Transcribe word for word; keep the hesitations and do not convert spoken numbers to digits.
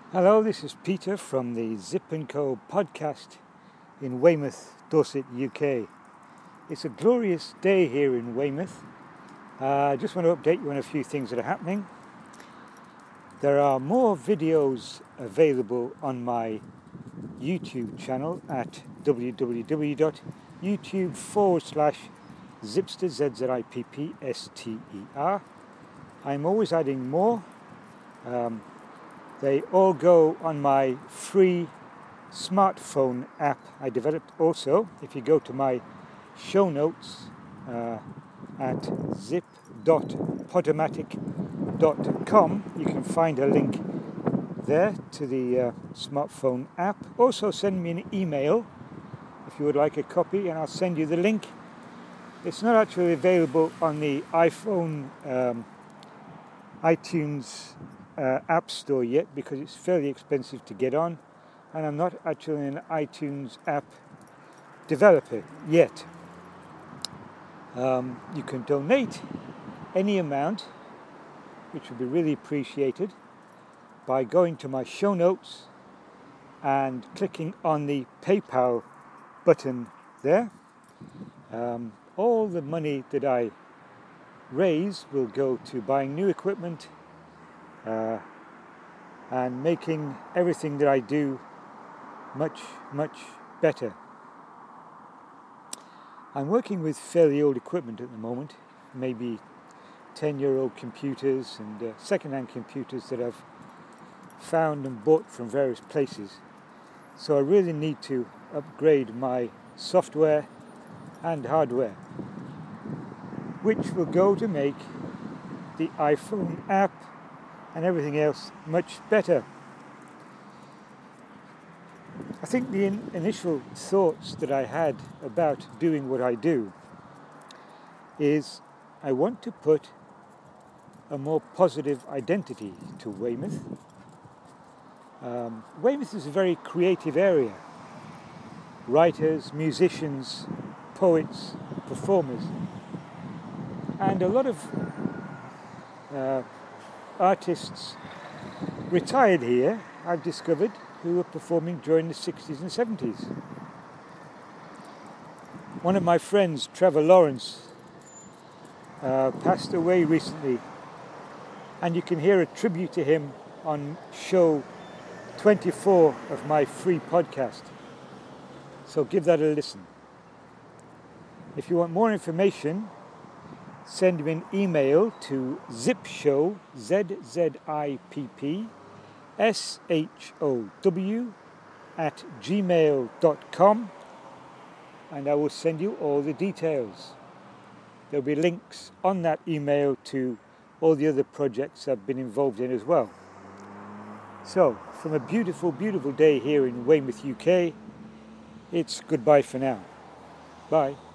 Hello, this is Peter from the Zip and Co podcast in Weymouth, Dorset, U K. It's a glorious day here in Weymouth. Uh, I just want to update you on a few things that are happening. There are more videos available on my YouTube channel at www.youtube forward slash Zipster, Z Z I P P S T E R. I'm always adding more. Um, They all go on my free smartphone app I developed also. If you go to my show notes uh, at zip dot podomatic dot com, you can find a link there to the uh, smartphone app. Also send me an email if you would like a copy and I'll send you the link. It's not actually available on the iPhone um, iTunes Uh, app store yet because it's fairly expensive to get on, and I'm not actually an iTunes app developer yet. Um, you can donate any amount, which would be really appreciated, by going to my show notes and clicking on the PayPal button there. Um, all the money that I raise will go to buying new equipment Uh, and making everything that I do much, much better. I'm working with fairly old equipment at the moment, maybe ten-year-old computers and uh, second-hand computers that I've found and bought from various places. So I really need to upgrade my software and hardware, which will go to make the iPhone app and everything else much better. I think the in- initial thoughts that I had about doing what I do is I want to put a more positive identity to Weymouth. Um, Weymouth is a very creative area. Writers, musicians, poets, performers, and a lot of uh, artists retired here, I've discovered, who were performing during the sixties and seventies. One of my friends, Trevor Lawrence, uh, passed away recently, and you can hear a tribute to him on show twenty-four of my free podcast. So give that a listen. If you want more information, send me an email to zipshow, Z Z I P P S H O W, at gmail dot com, and I will send you all the details. There'll be links on that email to all the other projects I've been involved in as well. So, from a beautiful, beautiful day here in Weymouth, U K, it's goodbye for now. Bye.